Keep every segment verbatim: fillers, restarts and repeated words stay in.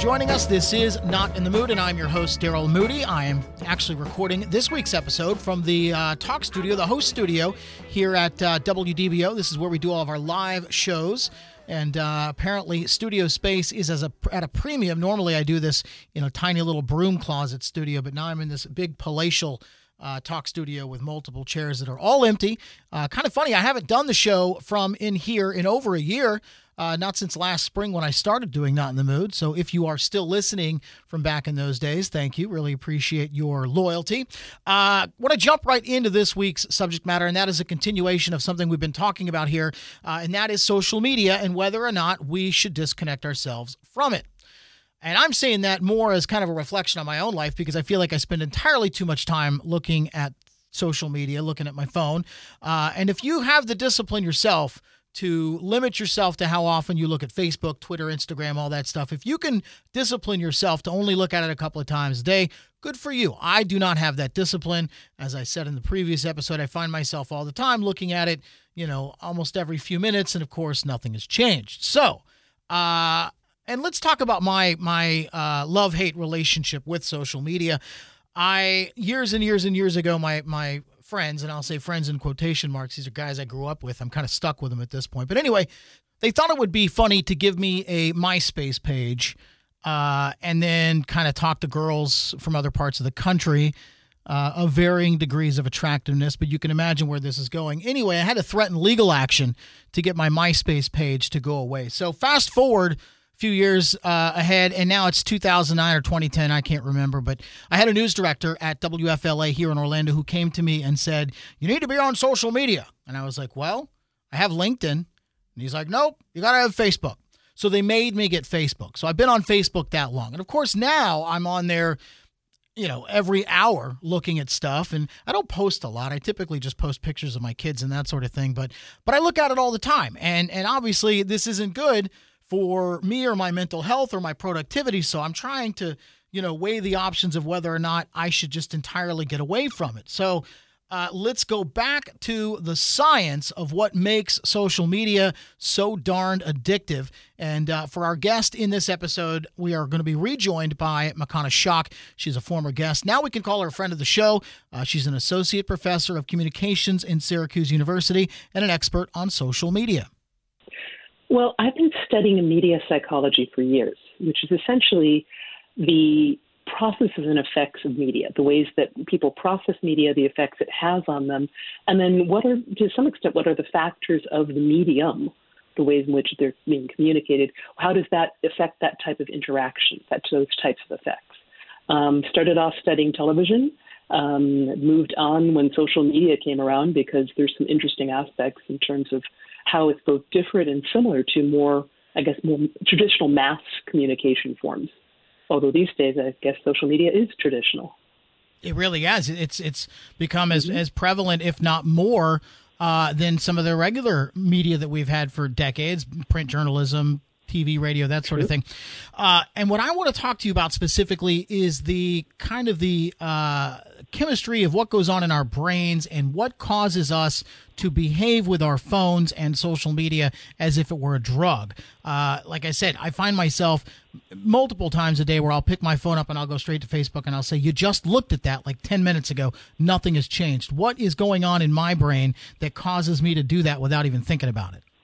joining us. This is Not in the Mood, and I'm your host, Daryl Moody. I am actually recording this week's episode from the uh, talk studio, the host studio here at uh, W D B O. This is where we do all of our live shows. And uh, apparently studio space is as a, at a premium. Normally I do this in a tiny little broom closet studio, but now I'm in this big palatial uh, talk studio with multiple chairs that are all empty. Uh, kind of funny, I haven't done the show from in here in over a year. Uh, not since last spring when I started doing Not in the Mood. So if you are still listening from back in those days, thank you. Really appreciate your loyalty. I uh, want to jump right into this week's subject matter, and that is a continuation of something we've been talking about here, uh, and that is social media and whether or not we should disconnect ourselves from it. And I'm saying that more as kind of a reflection on my own life because I feel like I spend entirely too much time looking at social media, looking at my phone. Uh, and if you have the discipline yourself to limit yourself to how often you look at Facebook, Twitter, Instagram, all that stuff. If you can discipline yourself to only look at it a couple of times a day, good for you. I do not have that discipline. As I said in the previous episode, I find myself all the time looking at it, you know, almost every few minutes. And of course, nothing has changed. So, uh, and let's talk about my, my uh, love-hate relationship with social media. I, years and years and years ago, my, my, friends, and I'll say friends in quotation marks. These are guys I grew up with. I'm kind of stuck with them at this point. But anyway, they thought it would be funny to give me a MySpace page uh, and then kind of talk to girls from other parts of the country uh, of varying degrees of attractiveness. But you can imagine where this is going. Anyway, I had to threaten legal action to get my MySpace page to go away. So fast forward few years uh, ahead, and now it's two thousand nine or twenty ten, I can't remember, but I had a news director at W F L A here in Orlando who came to me and said, you need to be on social media. And I was like, well, I have LinkedIn. And he's like, nope, you got to have Facebook. So they made me get Facebook. So I've been on Facebook that long. And of course, now I'm on there, you know, every hour looking at stuff. And I don't post a lot. I typically just post pictures of my kids and that sort of thing. But but I look at it all the time. And and obviously, this isn't good for me or my mental health or my productivity. So I'm trying to, you know, weigh the options of whether or not I should just entirely get away from it. So uh, let's go back to the science of what makes social media so darned addictive. And uh, for our guest in this episode, we are going to be rejoined by Makana Schock. She's a former guest. Now we can call her a friend of the show. Uh, she's an associate professor of communications in Syracuse University and an expert on social media. Well, I've been studying media psychology for years, which is essentially the processes and effects of media, the ways that people process media, the effects it has on them, and then what are, to some extent, what are the factors of the medium, the ways in which they're being communicated. How does that affect that type of interaction, that those types of effects? Um, started off studying television, um, moved on when social media came around because there's some interesting aspects in terms of how it's both different and similar to more, I guess, more traditional mass communication forms. Although these days, I guess social media is traditional. It really has. It's it's become as, Mm-hmm. as prevalent, if not more, uh, than some of the regular media that we've had for decades, print journalism, T V, radio, that sort True. of thing. Uh, and what I want to talk to you about specifically is the kind of the uh, chemistry of what goes on in our brains and what causes us to behave with our phones and social media as if it were a drug. Uh, like I said, I find myself multiple times a day where I'll pick my phone up and I'll go straight to Facebook and I'll say, you just looked at that like ten minutes ago. Nothing has changed. What is going on in my brain that causes me to do that without even thinking about it?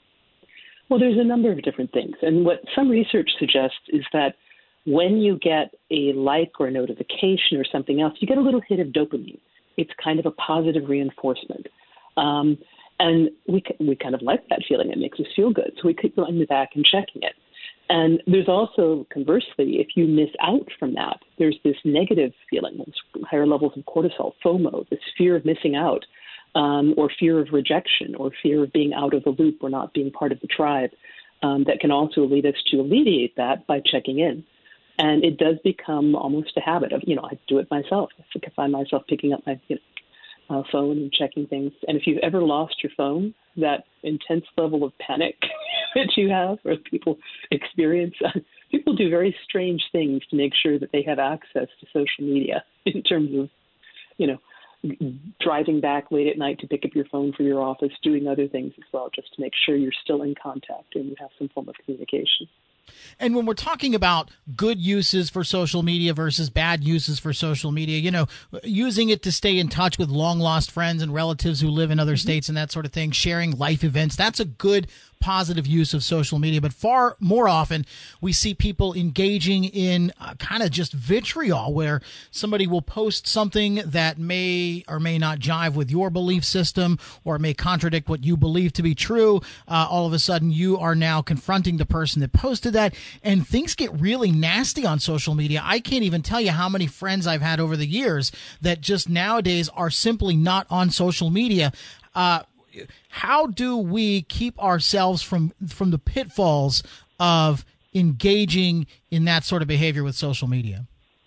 Well, there's a number of different things. And what some research suggests is that when you get a like or a notification or something else, you get a little hit of dopamine. It's kind of a positive reinforcement. Um, and we we kind of like that feeling. It makes us feel good. So we keep going back and checking it. And there's also, conversely, if you miss out from that, there's this negative feeling, higher levels of cortisol, FOMO, this fear of missing out. Um, or fear of rejection, or fear of being out of the loop or not being part of the tribe, um, that can also lead us to alleviate that by checking in. And it does become almost a habit of, you know, I do it myself. I think I find myself picking up my you know, uh, phone and checking things. And if you've ever lost your phone, that intense level of panic that you have, or people experience, people do very strange things to make sure that they have access to social media in terms of, you know, driving back late at night to pick up your phone for your office, doing other things as well, just to make sure you're still in contact and you have some form of communication. And when we're talking about good uses for social media versus bad uses for social media, you know, using it to stay in touch with long lost friends and relatives who live in other mm-hmm. states and that sort of thing, sharing life events, that's a good positive use of social media. But far more often, we see people engaging in uh, kind of just vitriol, where somebody will post something that may or may not jive with your belief system or may contradict what you believe to be true. Uh, all of a sudden, you are now confronting the person that posted that, and things get really nasty on social media. I can't even tell you how many friends I've had over the years that just nowadays are simply not on social media. Uh, How do we keep ourselves from from the pitfalls of engaging in that sort of behavior with social media?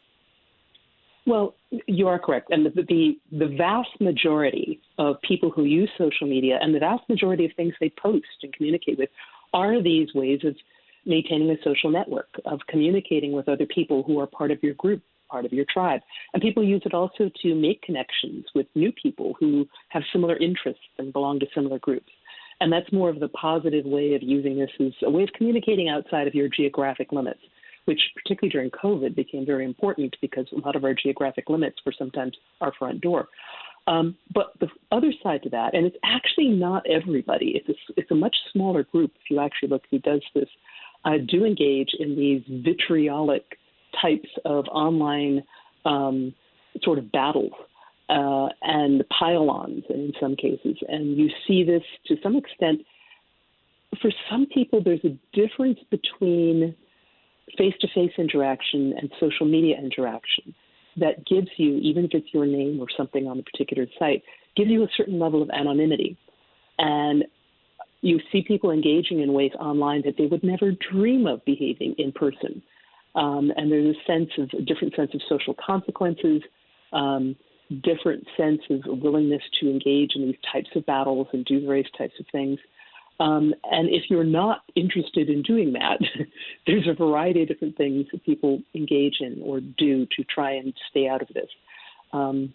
Well, you are correct. And the, the, the vast majority of people who use social media and the vast majority of things they post and communicate with are these ways of maintaining a social network, of communicating with other people who are part of your group, part of your tribe. And people use it also to make connections with new people who have similar interests and belong to similar groups. And that's more of the positive way of using this, as a way of communicating outside of your geographic limits, which particularly during COVID became very important because a lot of our geographic limits were sometimes our front door. Um, but the other side to that, and it's actually not everybody, it's a, it's a much smaller group, if you actually look who does this, uh, do engage in these vitriolic types of online um, sort of battles uh, and pile-ons in some cases. And you see this to some extent. For some people, there's a difference between face-to-face interaction and social media interaction that gives you, even if it's your name or something on a particular site, gives you a certain level of anonymity. And you see people engaging in ways online that they would never dream of behaving in person. Um, and there's a sense of a different sense of social consequences, um, different sense of willingness to engage in these types of battles and do various types of things. Um, and if you're not interested in doing that, there's a variety of different things that people engage in or do to try and stay out of this. Um,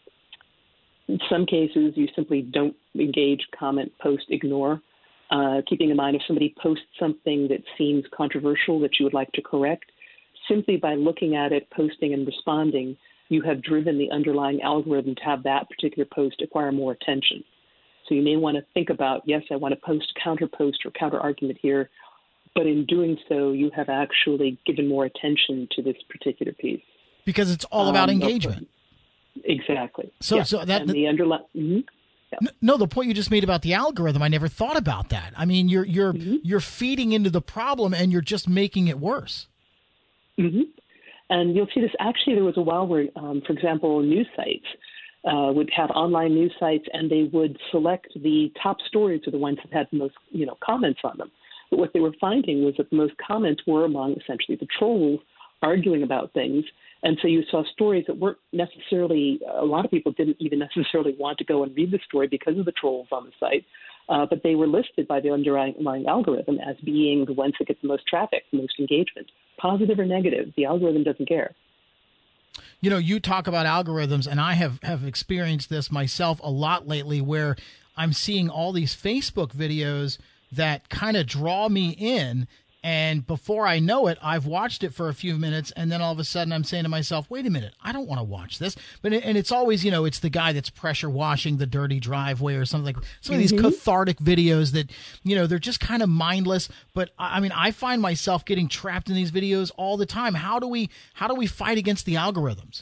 in some cases, you simply don't engage, comment, post, ignore. Uh, keeping in mind if somebody posts something that seems controversial that you would like to correct, simply by looking at it, posting and responding, you have driven the underlying algorithm to have that particular post acquire more attention. So you may want to think about, yes, I want to post counter post or counter argument here, but in doing so, you have actually given more attention to this particular piece. Because it's all about um, engagement. Exactly. So, yeah. so that and the underlying. Mm-hmm. Yeah. No, the point you just made about the algorithm, I never thought about that. I mean, you're you're mm-hmm. you're feeding into the problem and you're just making it worse. Mm-hmm. And you'll see this. Actually, there was a while where, um, for example, news sites uh, would have online news sites, and they would select the top stories or the ones that had the most, you know, comments on them. But what they were finding was that the most comments were among essentially the trolls arguing about things. And so you saw stories that weren't necessarily, a lot of people didn't even necessarily want to go and read the story because of the trolls on the site, uh, but they were listed by the underlying algorithm as being the ones that get the most traffic, the most engagement, positive or negative. The algorithm doesn't care. You know, you talk about algorithms, and I have, have experienced this myself a lot lately, where I'm seeing all these Facebook videos that kind of draw me in. And before I know it, I've watched it for a few minutes, and then all of a sudden I'm saying to myself, wait a minute, I don't want to watch this. But it, and it's always, you know, it's the guy that's pressure washing the dirty driveway or something like some of these mm-hmm. cathartic videos that, you know, they're just kind of mindless. But I mean, I find myself getting trapped in these videos all the time. How do we how do we fight against the algorithms?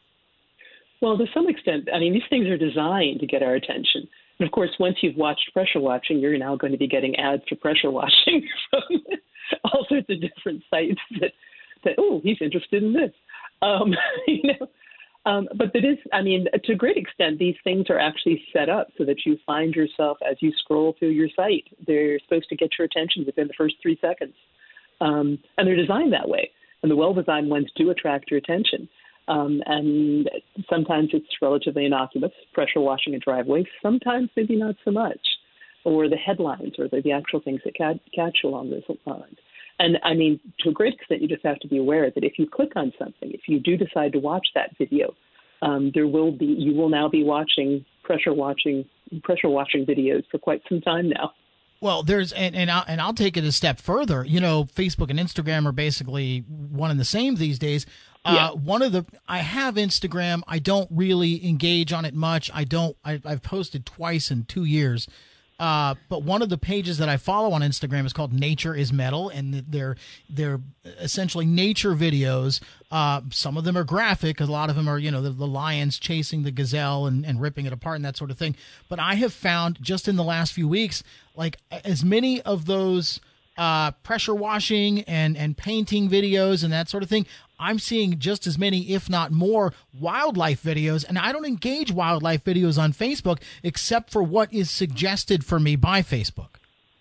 Well, to some extent, I mean, these things are designed to get our attention. And of course, once you've watched pressure washing, you're now going to be getting ads for pressure washing from all sorts of different sites that, that oh, he's interested in this. Um, you know, um, but that is, I mean, to a great extent, these things are actually set up so that you find yourself as you scroll through your site. They're supposed to get your attention within the first three seconds. Um, and they're designed that way. And the well-designed ones do attract your attention. Um, and sometimes it's relatively innocuous, pressure washing a driveway. Sometimes maybe not so much, or the headlines or the, the actual things that catch, catch you along those lines. And I mean, to a great extent, you just have to be aware that if you click on something, if you do decide to watch that video, um, there will be you will now be watching pressure watching pressure washing videos for quite some time now. Well, there's and and I'll, and I'll take it a step further. You know, Facebook and Instagram are basically one and the same these days. Uh, Yeah. One of the I have Instagram. I don't really engage on it much. I don't. I, I've posted twice in two years. Uh, but one of the pages that I follow on Instagram is called Nature is Metal, and they're they're essentially nature videos. Uh, some of them are graphic, a lot of them are, you know, the, the lions chasing the gazelle and, and ripping it apart and that sort of thing. But I have found just in the last few weeks, like as many of those uh, pressure washing and, and painting videos and that sort of thing, I'm seeing just as many, if not more, wildlife videos. And I don't engage wildlife videos on Facebook except for what is suggested for me by Facebook.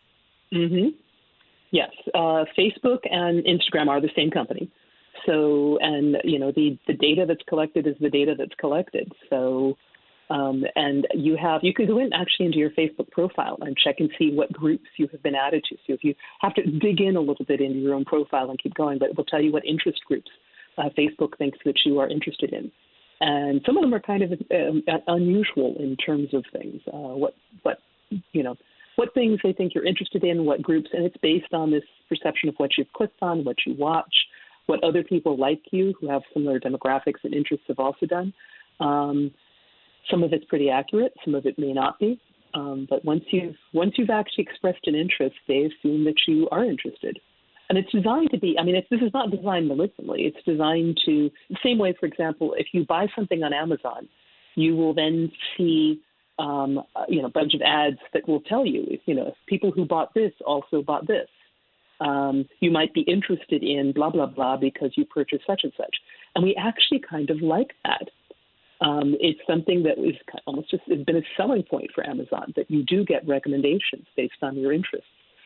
Mm-hmm. Yes. Uh, Facebook and Instagram are the same company. So, and, you know, the, the data that's collected is the data that's collected. So, um, and you have, you can go in actually into your Facebook profile and check and see what groups you have been added to. So if you have to dig in a little bit into your own profile and keep going, but it will tell you what interest groups uh, Facebook thinks that you are interested in. And some of them are kind of um, unusual in terms of things, uh, what, what, you know, what things they think you're interested in, what groups, and it's based on this perception of what you've clicked on, what you watch, what other people like you who have similar demographics and interests have also done. Um, some of it's pretty accurate, some of it may not be. Um, but once you've once you've actually expressed an interest, they assume that you are interested. And it's designed to be, I mean, it's, this is not designed malignantly. It's designed to, the same way, for example, if you buy something on Amazon, you will then see, um, you know, a bunch of ads that will tell you, if, you know, if people who bought this also bought this. Um, you might be interested in blah, blah, blah because you purchased such and such. And we actually kind of like that. Um, it's something that is almost just has been a selling point for Amazon, that you do get recommendations based on your interests.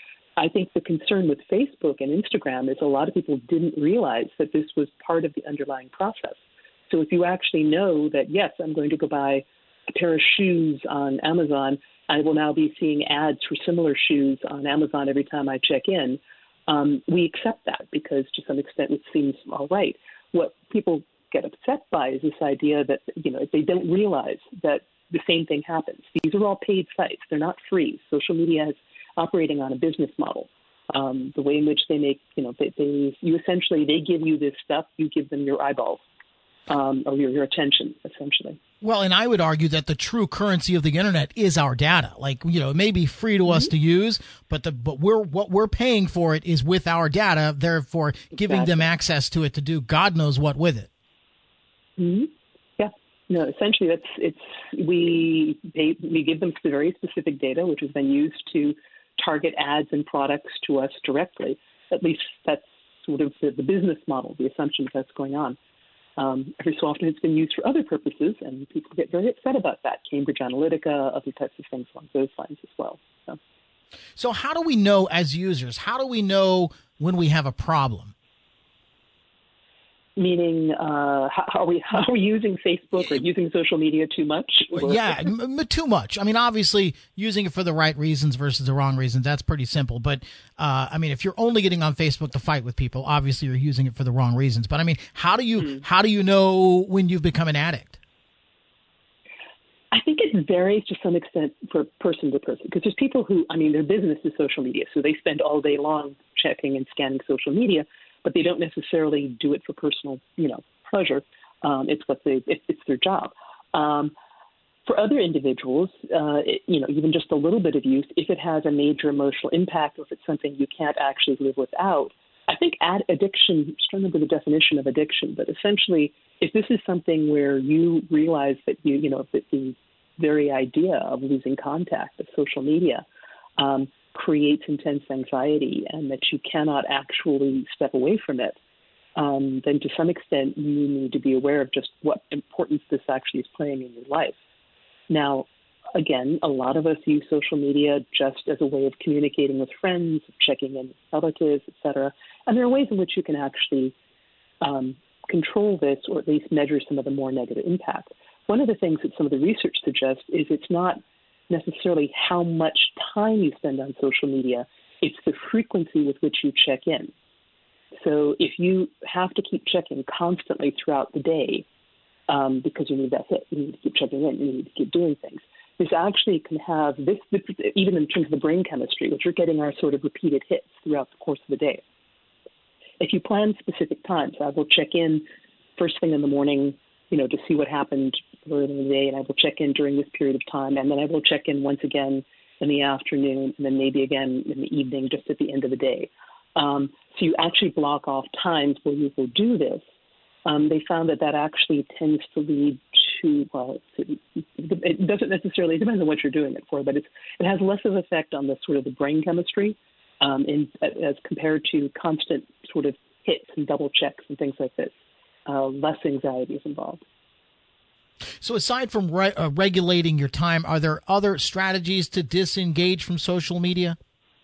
I think the concern with Facebook and Instagram is a lot of people didn't realize that this was part of the underlying process. So if you actually know that, yes, I'm going to go buy a pair of shoes on Amazon, I will now be seeing ads for similar shoes on Amazon every time I check in. Um, we accept that because to some extent it seems all right. What people get upset by is this idea that, you know, they don't realize that the same thing happens. These are all paid sites. They're not free. Social media is operating on a business model. Um, the way in which they make, you know, they, they you essentially, they give you this stuff, you give them your eyeballs um, or your, your attention, essentially. Well, and I would argue that the true currency of the internet is our data. Like, you know, it may be free to mm-hmm. us to use, but the but we're what we're paying for it is with our data, therefore giving exactly. them access to it to do God knows what with it. Mm-hmm. Yeah. No, essentially that's it's we pay, we give them very specific data, which is then used to target ads and products to us directly. At least that's sort of the, the business model, the assumption that's going on. Um, every so often it's been used for other purposes, and people get very upset about that. Cambridge Analytica, other types of things along those lines as well. So, so how do we know as users, how do we know when we have a problem? Meaning, uh, how, how, are we, how are we using Facebook or using social media too much? Or? Yeah, m- too much. I mean, obviously, using it for the right reasons versus the wrong reasons, that's pretty simple. But, uh, I mean, if you're only getting on Facebook to fight with people, obviously you're using it for the wrong reasons. But, I mean, how do you mm. how do you know when you've become an addict? I think it varies to some extent for person to person, because there's people who, I mean, their business is social media, so they spend all day long checking and scanning social media, but they don't necessarily do it for personal, you know, pleasure. Um, it's what they, it, it's their job. Um, for other individuals, uh, it, you know, even just a little bit of use, if it has a major emotional impact, or if it's something you can't actually live without, I think ad- addiction, I'm just trying to remember the definition of addiction, but essentially, if this is something where you realize that you, you know, that the very idea of losing contact with social media, um, creates intense anxiety and that you cannot actually step away from it, um, then to some extent you need to be aware of just what importance this actually is playing in your life. Now, again, a lot of us use social media just as a way of communicating with friends, checking in with relatives, et cetera. And there are ways in which you can actually um, control this, or at least measure some of the more negative impact. One of the things that some of the research suggests is it's not necessarily how much time you spend on social media, it's the frequency with which you check in. So if you have to keep checking constantly throughout the day, um, because you need that hit, you need to keep checking in, you need to keep doing things, this actually can have this, this, even in terms of the brain chemistry, which we're getting our sort of repeated hits throughout the course of the day. If you plan specific times, I will check in first thing in the morning, you know, to see what happened earlier in the day, and I will check in during this period of time, and then I will check in once again in the afternoon, and then maybe again in the evening, just at the end of the day. Um, so you actually block off times where you will do this. Um, they found that that actually tends to lead to, well, it doesn't necessarily, it depends on what you're doing it for, but it's, it has less of an effect on the sort of the brain chemistry um, in, as compared to constant sort of hits and double checks and things like this. Uh, less anxiety is involved. So aside from re- uh, regulating your time, are there other strategies to disengage from social media?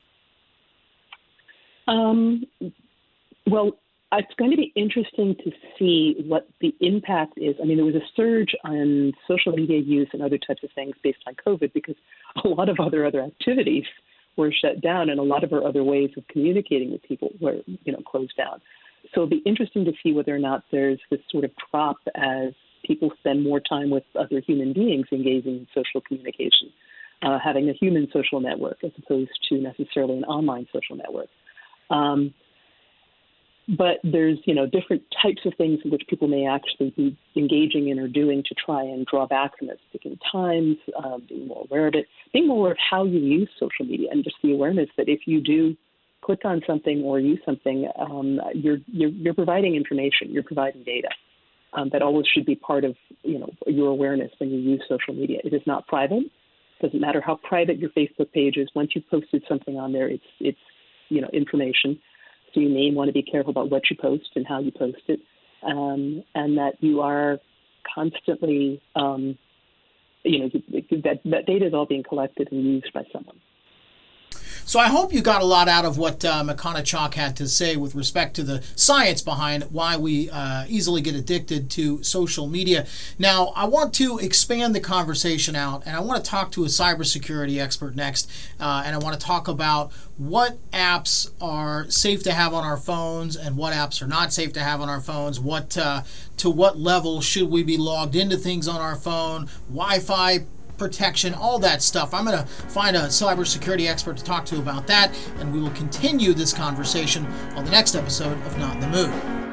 Um, well, it's going to be interesting to see what the impact is. I mean, there was a surge on social media use and other types of things based on COVID because a lot of other other activities were shut down and a lot of our other ways of communicating with people were, you know, closed down. So it'll be interesting to see whether or not there's this sort of drop as people spend more time with other human beings engaging in social communication, uh, having a human social network as opposed to necessarily an online social network. Um, but there's, you know, different types of things in which people may actually be engaging in or doing to try and draw back from it, picking times, um, being more aware of it, being more aware of how you use social media, and just the awareness that if you do click on something or use something, um, you're, you're you're providing information, you're providing data. Um, that always should be part of, you know, your awareness when you use social media. It is not private. It doesn't matter how private your Facebook page is. Once you've posted something on there, it's it's you know information. So you may want to be careful about what you post and how you post it, um, and that you are constantly, um, you know, that that data is all being collected and used by someone. So I hope you got a lot out of what uh, Makana Chalk had to say with respect to the science behind why we uh, easily get addicted to social media. Now, I want to expand the conversation out, and I want to talk to a cybersecurity expert next, uh, and I want to talk about what apps are safe to have on our phones and what apps are not safe to have on our phones, what uh, to what level should we be logged into things on our phone, Wi-Fi protection, all that stuff. I'm going to find a cybersecurity expert to talk to about that, and we will continue this conversation on the next episode of Not in the Mood.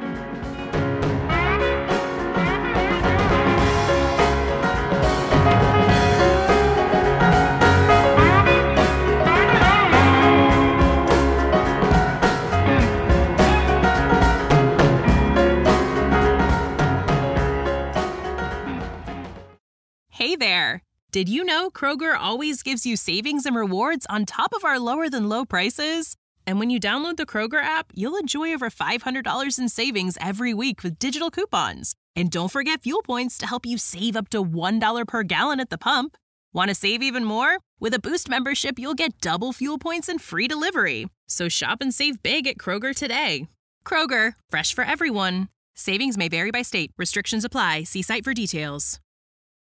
Hey there. Did you know Kroger always gives you savings and rewards on top of our lower than low prices? And when you download the Kroger app, you'll enjoy over five hundred dollars in savings every week with digital coupons. And don't forget fuel points to help you save up to one dollar per gallon at the pump. Want to save even more? With a Boost membership, you'll get double fuel points and free delivery. So shop and save big at Kroger today. Kroger, fresh for everyone. Savings may vary by state. Restrictions apply. See site for details.